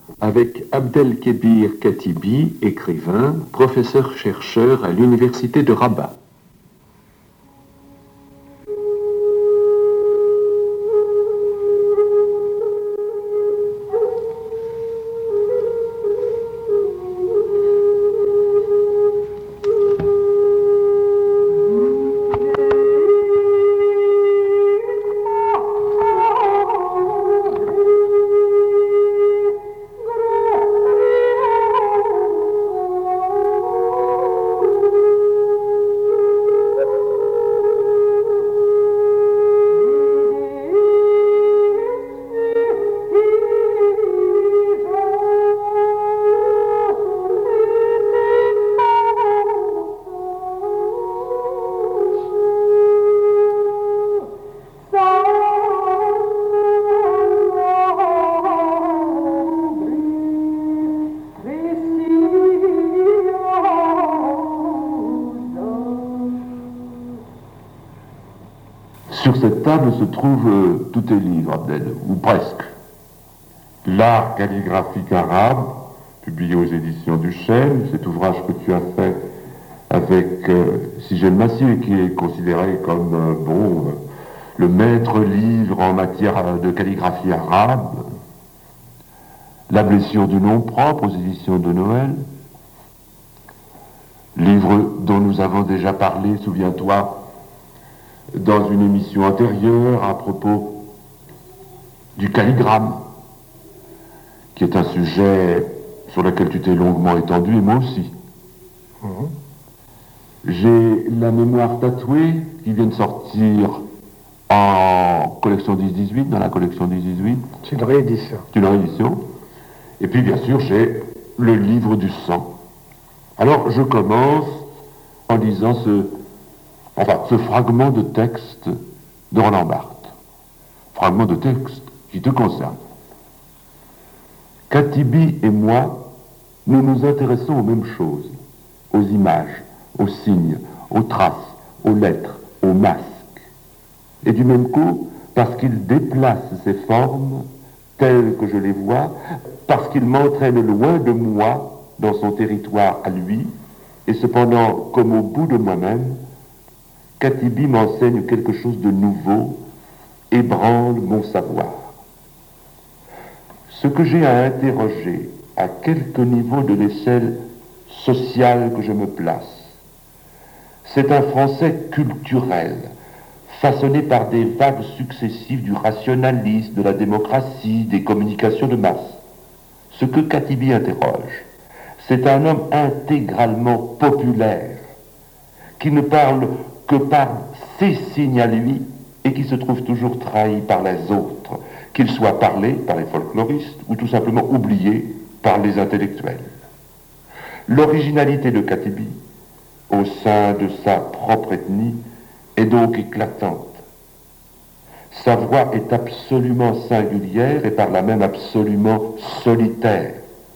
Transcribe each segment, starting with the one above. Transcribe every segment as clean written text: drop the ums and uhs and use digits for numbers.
avec Abdelkébir Katibi, écrivain, professeur-chercheur à l'université de Rabat. Sur cette table se trouvent tous tes livres, Abdel, ou presque. L'art calligraphique arabe, publié aux éditions du Chêne, cet ouvrage que tu as fait avec Sigel Massier, qui est considéré comme le maître livre en matière de calligraphie arabe. La blessure du nom propre aux éditions de Noël. Livre dont nous avons déjà parlé, souviens-toi, dans une émission antérieure à propos du calligramme, qui est un sujet sur lequel tu t'es longuement étendu, et moi aussi. J'ai La mémoire tatouée, qui vient de sortir en collection 10-18, dans la collection 10-18. C'est une réédition. C'est une réédition. Et puis, bien sûr, j'ai Le livre du sang. Alors, je commence en lisant ce fragment de texte de Roland Barthes. Fragment de texte qui te concerne. Katibi et moi, nous nous intéressons aux mêmes choses, aux images, aux signes, aux traces, aux lettres, aux masques. Et du même coup, parce qu'il déplace ces formes telles que je les vois, parce qu'il m'entraîne loin de moi, dans son territoire à lui, et cependant, comme au bout de moi-même, Katibi m'enseigne quelque chose de nouveau, ébranle mon savoir. Ce que j'ai à interroger, à quelque niveau de l'échelle sociale que je me place, c'est un français culturel, façonné par des vagues successives du rationalisme, de la démocratie, des communications de masse. Ce que Katibi interroge, c'est un homme intégralement populaire, qui ne parle que par ses signes à lui et qui se trouve toujours trahi par les autres, qu'il soit parlé par les folkloristes ou tout simplement oublié par les intellectuels. L'originalité de Katibi, au sein de sa propre ethnie, est donc éclatante. Sa voix est absolument singulière et par là même absolument solitaire.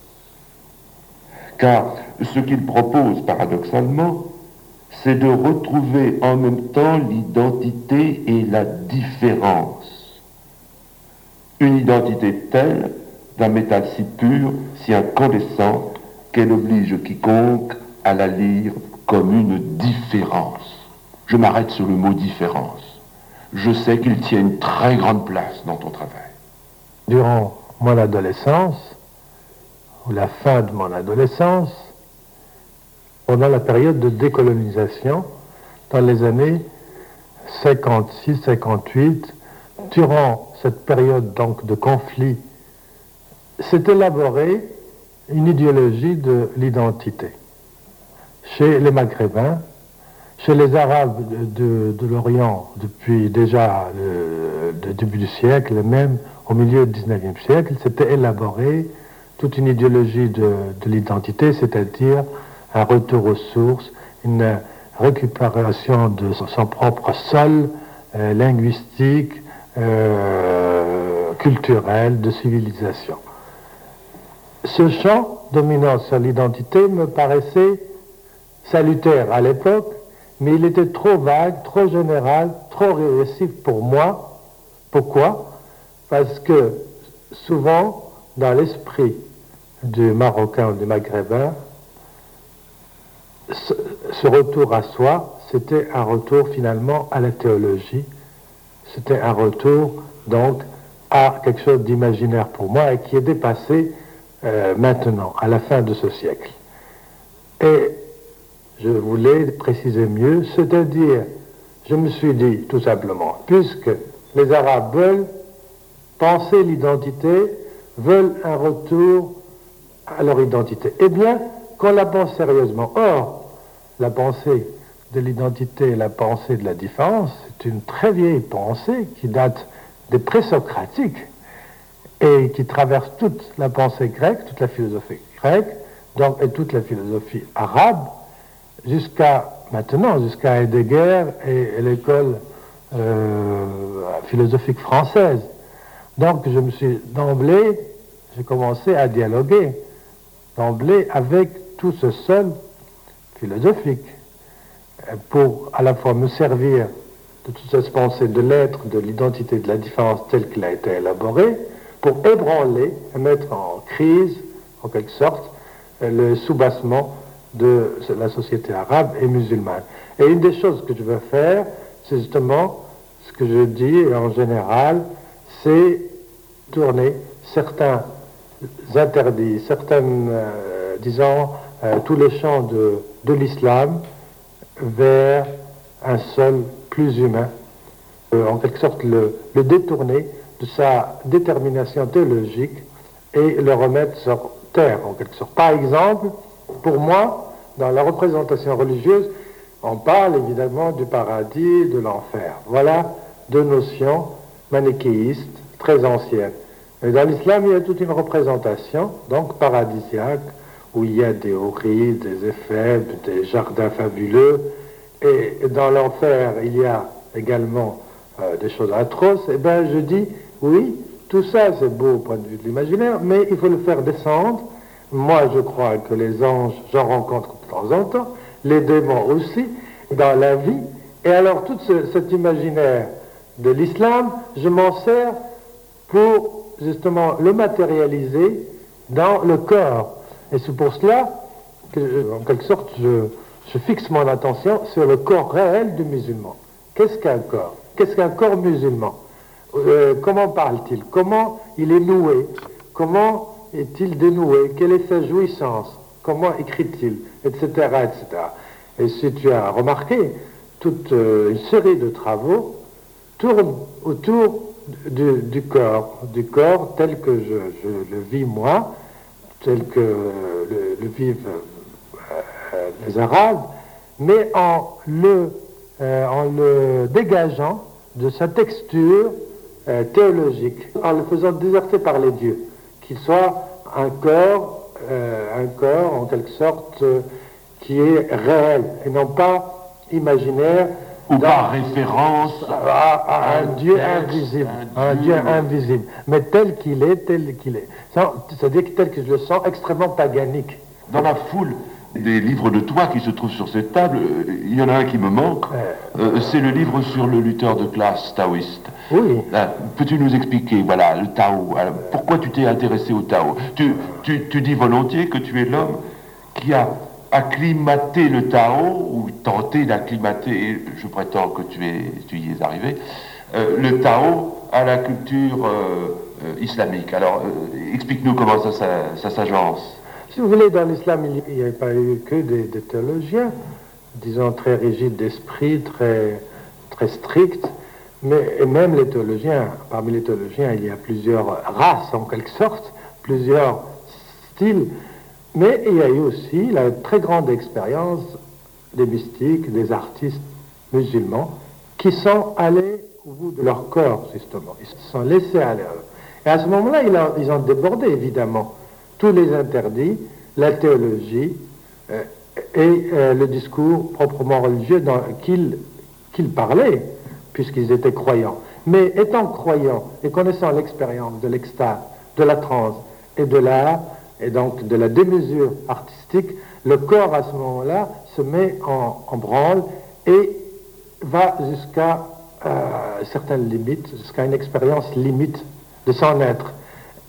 Car ce qu'il propose paradoxalement, c'est de retrouver en même temps l'identité et la différence. Une identité telle, d'un métal si pur, si incandescent, qu'elle oblige quiconque à la lire comme une différence. Je m'arrête sur le mot différence. Je sais qu'il tient une très grande place dans ton travail. Durant mon adolescence, ou la fin de mon adolescence, pendant la période de décolonisation, dans les années 56-58, durant cette période donc de conflit, s'est élaborée une idéologie de l'identité. Chez les Maghrébins, chez les Arabes de l'Orient, depuis déjà le début du siècle, et même au milieu du XIXe siècle, s'était élaborée toute une idéologie de l'identité, c'est-à-dire un retour aux sources, une récupération de son propre sol linguistique, culturel, de civilisation. Ce champ dominant sur l'identité me paraissait salutaire à l'époque, mais il était trop vague, trop général, trop régressif pour moi. Pourquoi? Parce que souvent, dans l'esprit du Marocain ou du Maghrébin, ce retour à soi, c'était un retour finalement à la théologie, c'était un retour donc à quelque chose d'imaginaire pour moi et qui est dépassé maintenant, à la fin de ce siècle. Et je voulais préciser mieux, c'est-à-dire, je me suis dit tout simplement, puisque les Arabes veulent penser l'identité, veulent un retour à leur identité, eh bien, qu'on la pense sérieusement. Or, la pensée de l'identité et la pensée de la différence, c'est une très vieille pensée qui date des présocratiques et qui traverse toute la pensée grecque, toute la philosophie grecque, donc, et toute la philosophie arabe, jusqu'à maintenant, jusqu'à Heidegger et l'école philosophique française. Donc, je me suis d'emblée, j'ai commencé à dialoguer d'emblée avec tout ce sol philosophique pour à la fois me servir de toute cette pensée de l'être, de l'identité, de la différence telle qu'elle a été élaborée, pour ébranler et mettre en crise, en quelque sorte, le soubassement de la société arabe et musulmane. Et une des choses que je veux faire, c'est justement ce que je dis en général, c'est tourner certains interdits, certaines, tous les champs de l'islam vers un sol plus humain, en quelque sorte le détourner de sa détermination théologique et le remettre sur terre, en quelque sorte. Par exemple, pour moi, dans la représentation religieuse, on parle évidemment du paradis, de l'enfer. Voilà deux notions manichéistes très anciennes. Et dans l'islam, il y a toute une représentation, donc paradisiaque, où il y a des houris, des éphèbes, des jardins fabuleux. Et dans l'enfer, il y a également des choses atroces. Eh bien, je dis, oui, tout ça, c'est beau au point de vue de l'imaginaire, mais il faut le faire descendre. Moi, je crois que les anges, j'en rencontre de temps en temps, les démons aussi, dans la vie. Et alors, tout cet imaginaire de l'islam, je m'en sers pour, justement, le matérialiser dans le corps. Et c'est pour cela que, en quelque sorte, je fixe mon attention sur le corps réel du musulman. Qu'est-ce qu'un corps? Qu'est-ce qu'un corps musulman? Comment parle-t-il? Comment il est noué? Comment est-il dénoué? Quelle est sa jouissance? Comment écrit-il? Etc., etc. Et si tu as remarqué, toute une série de travaux tourne autour du corps tel que je le vis moi, tel que le vivent les Arabes, mais en le dégageant de sa texture théologique, en le faisant déserter par les dieux, qu'il soit un corps en quelque sorte qui est réel et non pas imaginaire, ou par référence à un Dieu invisible, un Dieu invisible, mais tel qu'il est. C'est-à-dire tel que je le sens, extrêmement paganique. Dans la foule des livres de toi qui se trouvent sur cette table, il y en a un qui me manque, c'est le livre sur le lutteur de classe taoïste. Oui. Peux-tu nous expliquer, voilà, le Tao, alors, pourquoi tu t'es intéressé au Tao? Tu dis volontiers que tu es l'homme qui a acclimaté le Tao, ou tenté d'acclimater, je prétends que tu y es arrivé, le Tao à la culture islamique. Alors, explique-nous comment ça s'agence. Si vous voulez, dans l'islam, il n'y a pas eu que des théologiens, disons très rigides d'esprit, très, très stricts, mais même les théologiens, parmi les théologiens, il y a plusieurs races en quelque sorte, plusieurs styles, mais il y a eu aussi la très grande expérience des mystiques, des artistes musulmans, qui sont allés au bout de leur corps, justement. Ils se sont laissés aller. Et à ce moment-là, ils ont débordé, évidemment, tous les interdits, la théologie et le discours proprement religieux qu'ils parlaient, puisqu'ils étaient croyants. Mais étant croyants et connaissant l'expérience de l'extase, de la transe et de l'art, et donc de la démesure artistique, le corps à ce moment-là se met en branle et va jusqu'à certaines limites, jusqu'à une expérience limite de son être.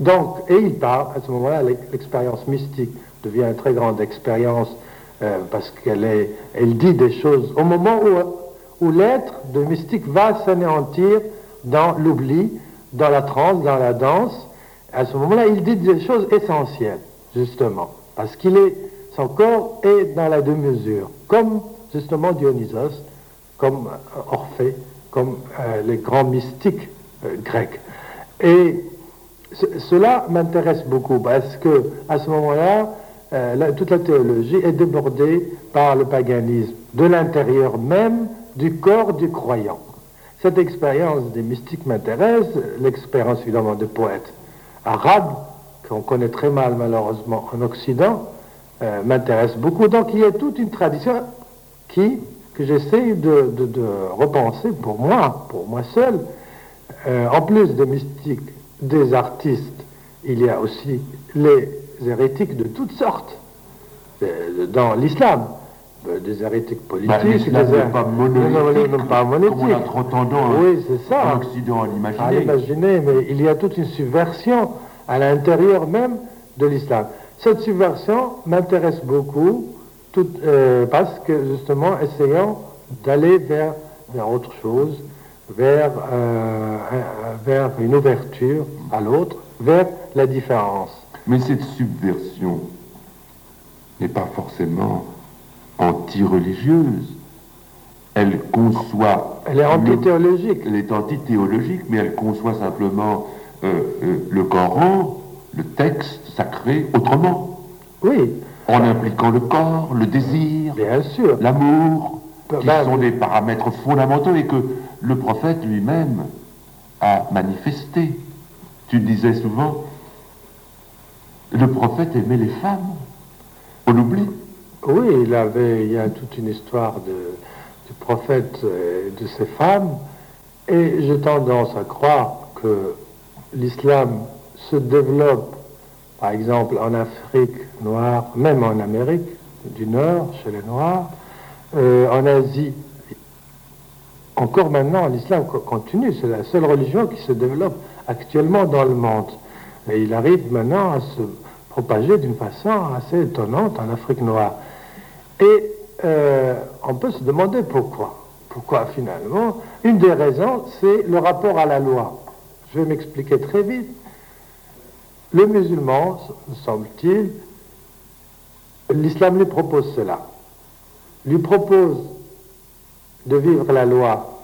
Donc, et il parle, à ce moment-là, l'expérience mystique devient une très grande expérience parce elle dit des choses au moment où l'être de mystique va s'anéantir dans l'oubli, dans la transe, dans la danse. À ce moment-là, il dit des choses essentielles, justement, parce son corps est dans la demi-mesure, comme justement Dionysos, comme Orphée, comme les grands mystiques grecs. Et cela m'intéresse beaucoup parce que à ce moment-là, toute la théologie est débordée par le paganisme, de l'intérieur même du corps du croyant. Cette expérience des mystiques m'intéresse, l'expérience évidemment des poètes arabes, qu'on connaît très mal malheureusement en Occident, m'intéresse beaucoup. Donc il y a toute une tradition que j'essaie de repenser pour moi seul. En plus des mystiques, des artistes, il y a aussi les hérétiques de toutes sortes dans l'islam. Des hérétiques politiques, l'islam n'est pas monolithique, pas monétique. Comme on a trop tendance oui, c'est ça, en Occident à à l'imaginer, mais il y a toute une subversion à l'intérieur même de l'islam. Cette subversion m'intéresse beaucoup parce que justement, essayant d'aller vers autre chose, vers une ouverture à l'autre, vers la différence. Mais cette subversion n'est pas forcément anti-religieuse. Elle conçoit... Elle est antithéologique. Elle est antithéologique, mais elle conçoit simplement le Coran, le texte sacré, autrement. Oui. En impliquant le corps, le désir, bien sûr, l'amour, qui sont des paramètres fondamentaux et que le prophète lui-même a manifesté. Tu disais souvent, le prophète aimait les femmes. On l'oublie. Oui, il y a toute une histoire du prophète et de ses femmes, et j'ai tendance à croire que l'islam se développe, par exemple en Afrique noire, même en Amérique du Nord, chez les Noirs, en Asie. Encore maintenant, l'islam continue, c'est la seule religion qui se développe actuellement dans le monde. Et il arrive maintenant à se propager d'une façon assez étonnante en Afrique noire. Et on peut se demander pourquoi. Pourquoi finalement? Une des raisons, c'est le rapport à la loi. Je vais m'expliquer très vite. Le musulman, me semble-t-il, l'islam lui propose cela. Lui propose de vivre la loi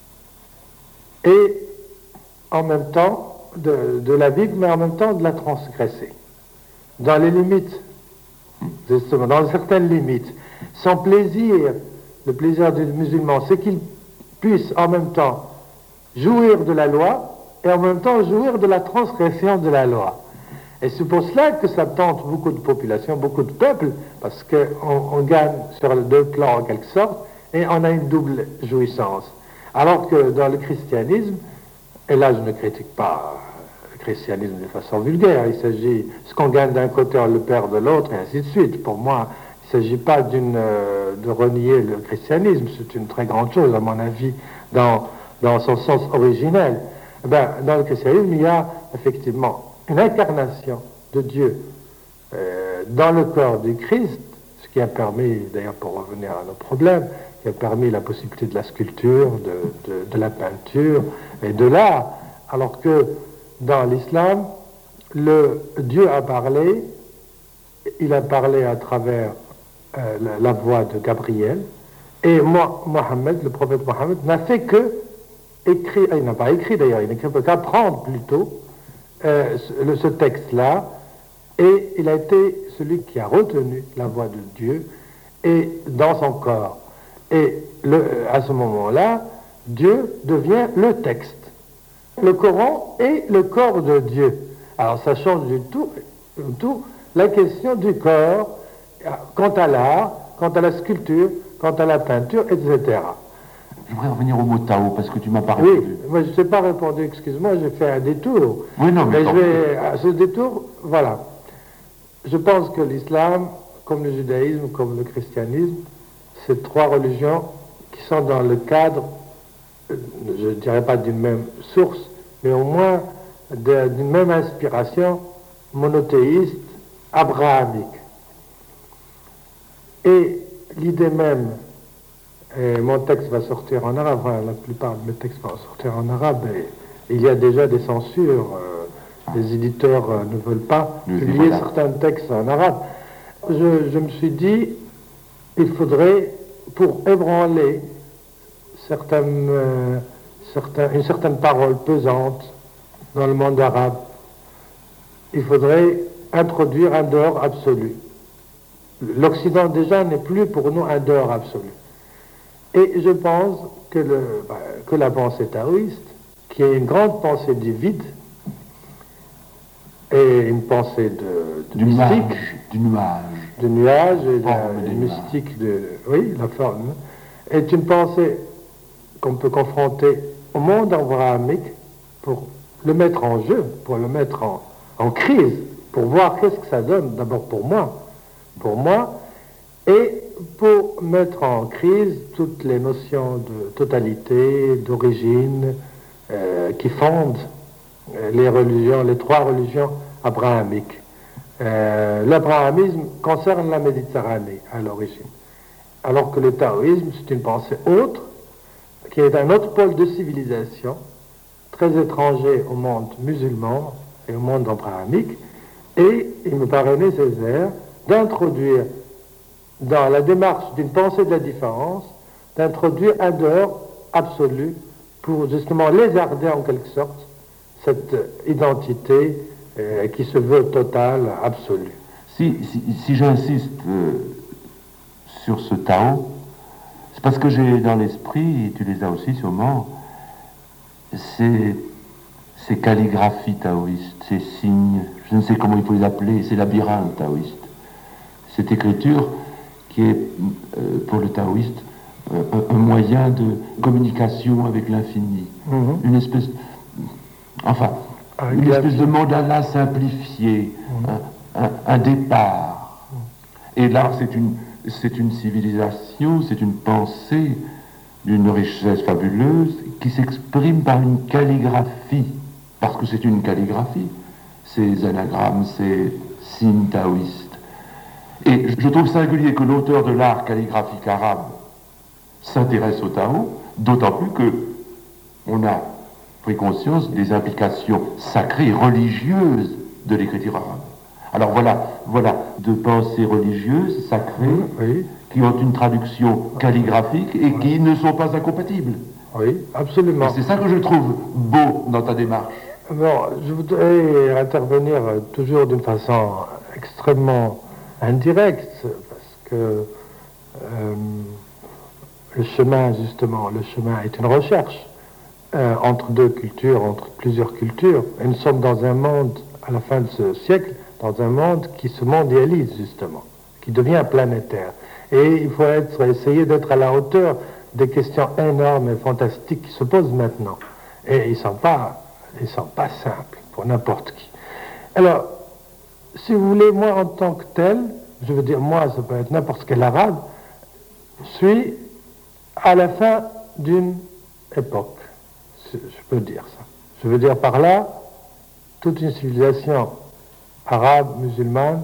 et en même temps de la vivre, mais en même temps de la transgresser. Dans les limites, justement, dans certaines limites. Son plaisir, le plaisir du musulman, c'est qu'il puisse en même temps jouir de la loi et en même temps jouir de la transgression de la loi. Et c'est pour cela que ça tente beaucoup de populations, beaucoup de peuples, parce qu'on gagne sur les deux plans en quelque sorte, et on a une double jouissance. Alors que dans le christianisme, et là je ne critique pas le christianisme de façon vulgaire, il s'agit, ce qu'on gagne d'un côté on le perd de l'autre, et ainsi de suite. Pour moi, il ne s'agit pas de renier le christianisme, c'est une très grande chose à mon avis, dans son sens originel. Dans le christianisme, il y a effectivement une incarnation de Dieu dans le corps du Christ, ce qui a permis, d'ailleurs pour revenir à nos problèmes, qui a permis la possibilité de la sculpture, de la peinture et de l'art, alors que dans l'islam, Dieu a parlé, il a parlé à travers la voix de Gabriel, et Mohammed, le prophète Mohammed, n'a fait que écrire, il n'a pas écrit d'ailleurs, il n'a qu'apprendre plutôt ce texte-là, et il a été celui qui a retenu la voix de Dieu et dans son corps. Et à ce moment-là, Dieu devient le texte. Le Coran est le corps de Dieu. Alors ça change du tout la question du corps quant à l'art, quant à la sculpture, quant à la peinture, etc. Je voudrais revenir au mot Tao, parce que tu m'as pas répondu. Oui, moi je ne t'ai pas répondu, excuse-moi, j'ai fait un détour. Oui, non, mais à ce détour, voilà. Je pense que l'islam, comme le judaïsme, comme le christianisme, c'est trois religions qui sont dans le cadre, je ne dirais pas d'une même source, mais au moins d'une même inspiration monothéiste, abrahamique. Et l'idée même, et mon texte va sortir en arabe, enfin, la plupart de mes textes vont sortir en arabe, et il y a déjà des censures, les éditeurs ne veulent pas publier certains textes en arabe. Je me suis dit, il faudrait, pour ébranler une certaine parole pesante dans le monde arabe, il faudrait introduire un dehors absolu. L'Occident déjà n'est plus pour nous un dehors absolu. Et je pense que la pensée taoïste, qui est une grande pensée du vide, et une pensée du mystique, du nuage, et de mystique, oui, la forme, est une pensée qu'on peut confronter au monde abrahamique pour le mettre en jeu, pour le mettre en crise, pour voir qu'est-ce que ça donne, d'abord pour moi, et pour mettre en crise toutes les notions de totalité, d'origine, qui fondent les trois religions abrahamiques. L'abrahamisme concerne la Méditerranée à l'origine, alors que le taoïsme, c'est une pensée autre, qui est un autre pôle de civilisation, très étranger au monde musulman et au monde abrahamique, et il me paraît nécessaire d'introduire dans la démarche d'une pensée de la différence, d'introduire un dehors absolu pour justement lézarder en quelque sorte cette identité qui se veut totale, absolue. Si j'insiste sur ce Tao, c'est parce que j'ai dans l'esprit, et tu les as aussi sûrement, ces calligraphies taoïstes, ces signes, je ne sais comment il faut les appeler, ces labyrinthes taoïstes. Cette écriture qui est pour le taoïste un moyen de communication avec l'infini. Une espèce de mandala simplifié, un départ. Et là, c'est une civilisation, c'est une pensée d'une richesse fabuleuse qui s'exprime par une calligraphie, parce que c'est une calligraphie, ces anagrammes, ces signes taoïstes. Et je trouve singulier que l'auteur de l'art calligraphique arabe s'intéresse au Tao, d'autant plus que on a pris conscience des implications sacrées et religieuses de l'écriture arabe. Alors voilà deux pensées religieuses, sacrées, qui ont une traduction calligraphique et qui ne sont pas incompatibles. Oui, absolument. Et c'est ça que je trouve beau dans ta démarche. Bon, je voudrais intervenir toujours d'une façon extrêmement indirecte, parce que le chemin est une recherche entre deux cultures, entre plusieurs cultures. Et nous sommes dans un monde, à la fin de ce siècle, dans un monde qui se mondialise justement, qui devient planétaire. Et il faut essayer d'être à la hauteur des questions énormes et fantastiques qui se posent maintenant. Et ils ne sont pas simples pour n'importe qui. Alors, si vous voulez, moi en tant que tel, je veux dire moi, ça peut être n'importe quel arabe, suis à la fin d'une époque, je peux dire ça. Je veux dire par là, toute une civilisation arabe, musulmane,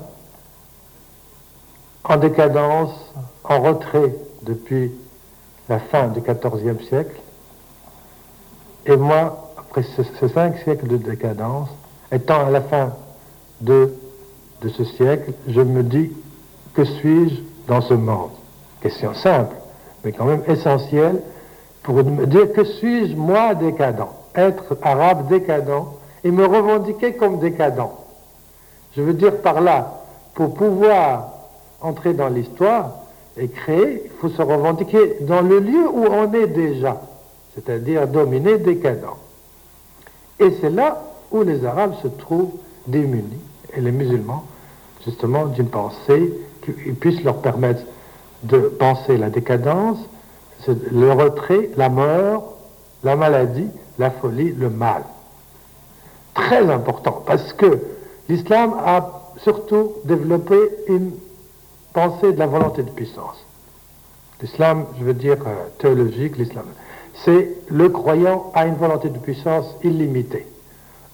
en décadence, en retrait depuis la fin du XIVe siècle, et moi, après ces 5 siècles de décadence, étant à la fin de ce siècle, je me dis, que suis-je dans ce monde? Question simple, mais quand même essentielle, pour me dire que suis-je moi décadent, être arabe décadent, et me revendiquer comme décadent. Je veux dire par là, pour pouvoir entrer dans l'histoire et créer, il faut se revendiquer dans le lieu où on est déjà, c'est-à-dire dominé, décadent. Et c'est là où les Arabes se trouvent démunis, et les musulmans, justement, d'une pensée qui puisse leur permettre de penser la décadence, le retrait, la mort, la maladie, la folie, le mal. Très important, parce que l'islam a surtout développé une pensée de la volonté de puissance. L'islam, je veux dire théologique, l'islam, c'est le croyant a une volonté de puissance illimitée.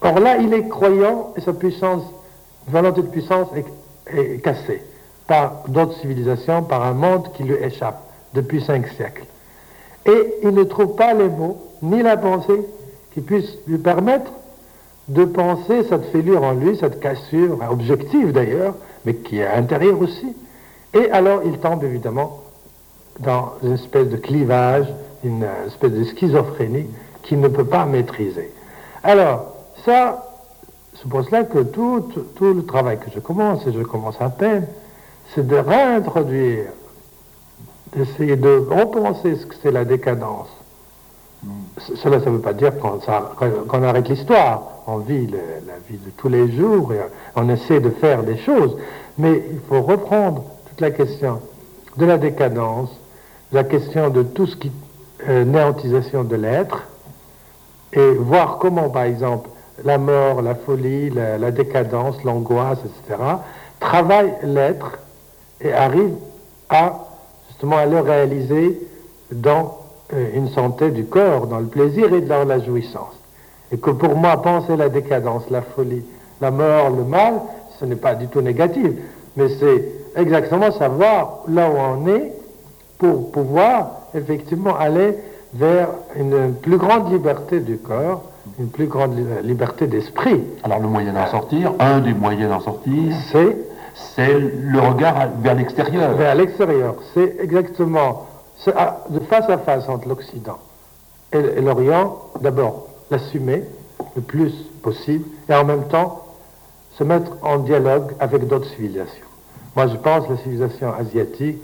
Or là, il est croyant et sa puissance, volonté de puissance est cassée par d'autres civilisations, par un monde qui lui échappe depuis 5 siècles. Et il ne trouve pas les mots, ni la pensée, qui puissent lui permettre de penser cette fêlure en lui, cette cassure, objective d'ailleurs, mais qui est intérieure aussi. Et alors il tombe évidemment dans une espèce de clivage, une espèce de schizophrénie qu'il ne peut pas maîtriser. Alors, ça, c'est pour cela que tout le travail que je commence, et je commence à peine, c'est de réintroduire, d'essayer de repenser ce que c'est la décadence. Cela, ça ne veut pas dire qu'on arrête l'histoire. On vit la vie de tous les jours et on essaie de faire des choses. Mais il faut reprendre toute la question de la décadence, la question de tout ce qui est néantisation de l'être, et voir comment, par exemple, la mort, la folie, la décadence, l'angoisse, etc., travaillent l'être et arrivent justement à le réaliser dans une santé du corps, dans le plaisir et dans la jouissance. Et que pour moi, penser la décadence, la folie, la mort, le mal, ce n'est pas du tout négatif, mais c'est exactement savoir là où on est pour pouvoir effectivement aller vers une plus grande liberté du corps, une plus grande liberté d'esprit. Alors le moyen d'en sortir, un des moyens d'en sortir, c'est le regard vers l'extérieur. Vers l'extérieur, c'est exactement de face à face entre l'Occident et l'Orient, d'abord l'assumer le plus possible et en même temps se mettre en dialogue avec d'autres civilisations. Moi je pense que la civilisation asiatique,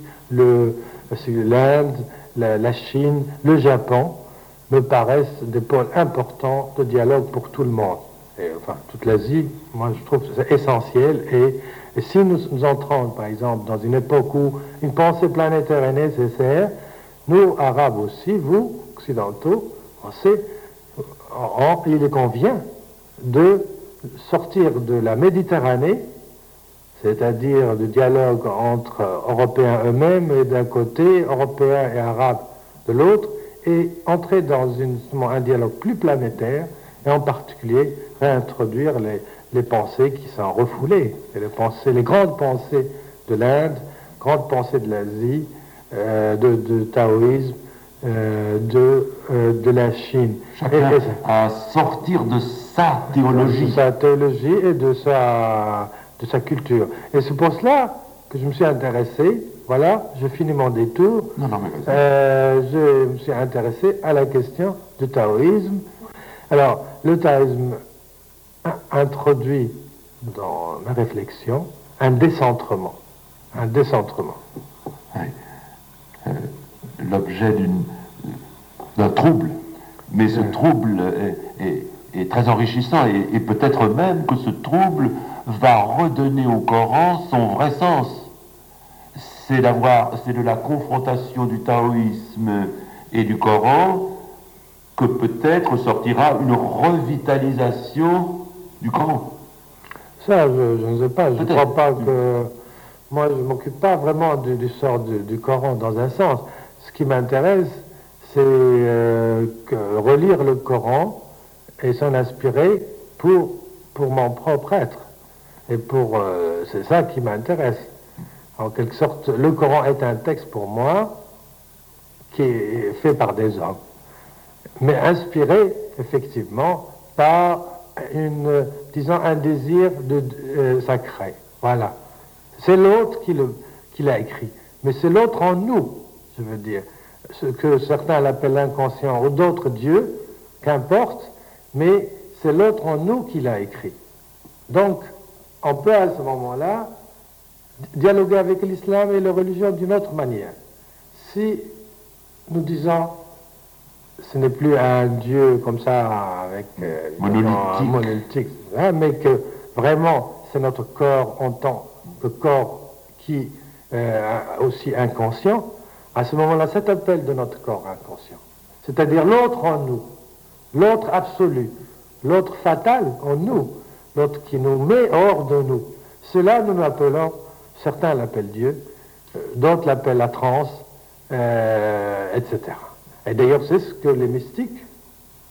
l'Inde, la Chine, le Japon me paraissent des pôles importants de dialogue pour tout le monde. Et, enfin, toute l'Asie, moi je trouve que c'est essentiel et si nous entrons par exemple dans une époque où une pensée planétaire est nécessaire, nous, Arabes aussi, vous, Occidentaux, il convient de sortir de la Méditerranée, c'est-à-dire du dialogue entre Européens eux-mêmes et d'un côté, Européens et Arabes de l'autre, et entrer dans un dialogue plus planétaire, et en particulier réintroduire les pensées qui sont refoulées, et les grandes pensées de l'Inde, grandes pensées de l'Asie, de taoïsme, de la Chine. Chacun à sortir de sa théologie. De sa théologie et de sa culture. Et c'est pour cela que je me suis intéressé, voilà, je finis mon détour, je me suis intéressé à la question du taoïsme. Alors, le taoïsme introduit dans ma réflexion un décentrement. Oui. L'objet d'un trouble, mais ce trouble est très enrichissant et peut-être même que ce trouble va redonner au Coran son vrai sens. C'est de la confrontation du taoïsme et du Coran que peut-être sortira une revitalisation du Coran. Ça, je ne sais pas, je ne crois pas que... Moi, je ne m'occupe pas vraiment du sort du Coran dans un sens. Ce qui m'intéresse, c'est relire le Coran et s'en inspirer pour mon propre être. Et c'est ça qui m'intéresse. En quelque sorte, le Coran est un texte pour moi qui est fait par des hommes, mais inspiré effectivement par un désir sacré. Voilà. C'est l'autre qui l'a écrit, mais c'est l'autre en nous, je veux dire. Ce que certains l'appellent l'inconscient ou d'autres dieux, qu'importe, mais c'est l'autre en nous qui l'a écrit. Donc, on peut à ce moment-là dialoguer avec l'islam et la religion d'une autre manière. Si nous disons ce n'est plus un Dieu comme ça avec monolithique, hein, mais que vraiment c'est notre corps en tant que corps qui est aussi inconscient, à ce moment-là, cet appel de notre corps inconscient, c'est-à-dire l'autre en nous, l'autre absolu, l'autre fatal en nous, l'autre qui nous met hors de nous, cela nous l'appelons, certains l'appellent Dieu, d'autres l'appellent la transe, etc. Et d'ailleurs, c'est ce que les mystiques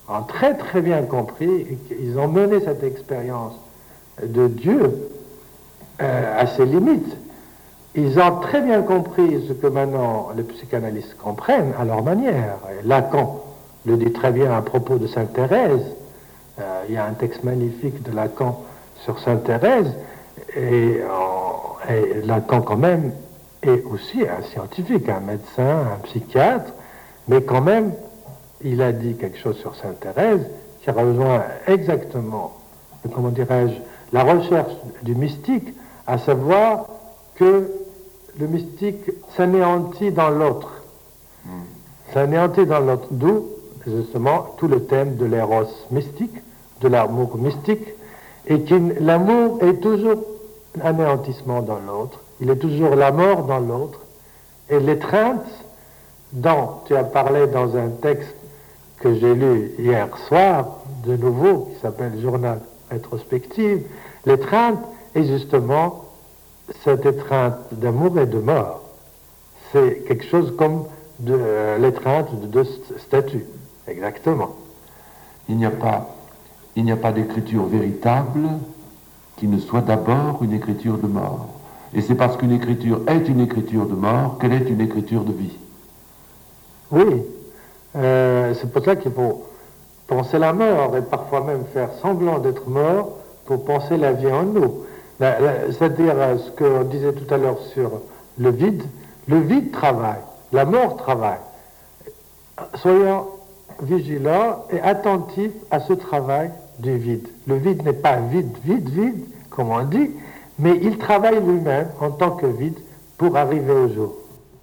ont très très bien compris, ils ont mené cette expérience de Dieu à ses limites. Ils ont très bien compris ce que maintenant les psychanalystes comprennent à leur manière. Et Lacan le dit très bien à propos de Sainte Thérèse. Il y a un texte magnifique de Lacan sur Sainte Thérèse, et Lacan quand même est aussi un scientifique, un médecin, un psychiatre, mais quand même il a dit quelque chose sur Sainte Thérèse qui rejoint exactement, comment dirais-je, la recherche du mystique, à savoir que le mystique s'anéantit dans l'autre. S'anéantit dans l'autre, d'où justement tout le thème de l'éros mystique, de l'amour mystique, et que l'amour est toujours l'anéantissement dans l'autre, il est toujours la mort dans l'autre, et l'étreinte dont tu as parlé dans un texte que j'ai lu hier soir, de nouveau, qui s'appelle Journal rétrospective, l'étreinte est justement cette étreinte d'amour et de mort. C'est quelque chose comme l'étreinte de deux statues, exactement. Il n'y a pas d'écriture véritable qui ne soit d'abord une écriture de mort. Et c'est parce qu'une écriture est une écriture de mort qu'elle est une écriture de vie. Oui, c'est pour ça qu'il faut penser la mort et parfois même faire semblant d'être mort pour penser la vie en nous. C'est-à-dire ce qu'on disait tout à l'heure sur le vide travaille, la mort travaille. Soyons vigilants et attentifs à ce travail du vide. Le vide n'est pas vide, comme on dit, mais il travaille lui-même en tant que vide pour arriver au jour.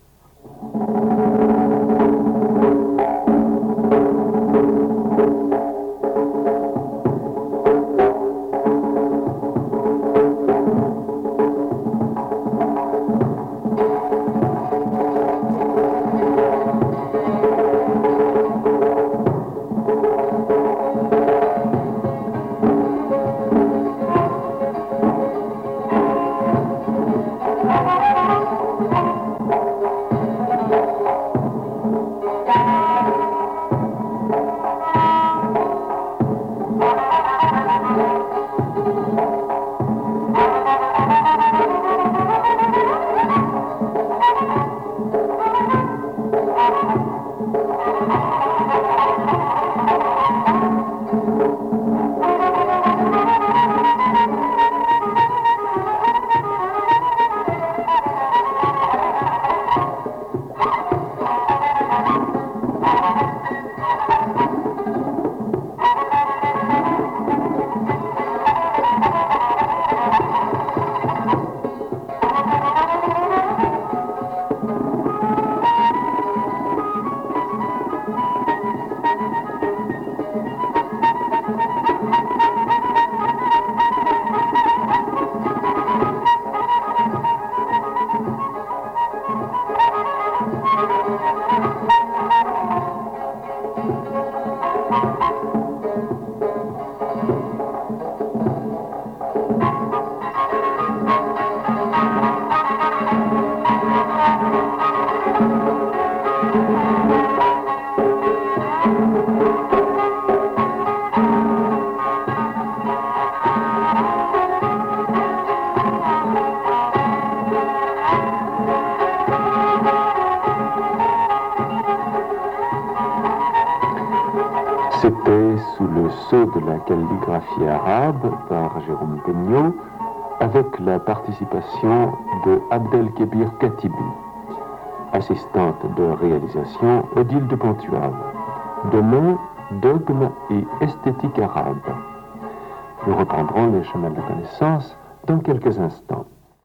C'était Sous le sceau de la calligraphie arabe par Jérôme Peignot, avec la participation de Abdelkébir Katibi. Assistante de réalisation, Odile de Pontuave. Demain, dogme et esthétique arabe. Nous reprendrons les chemins de la connaissance dans quelques instants.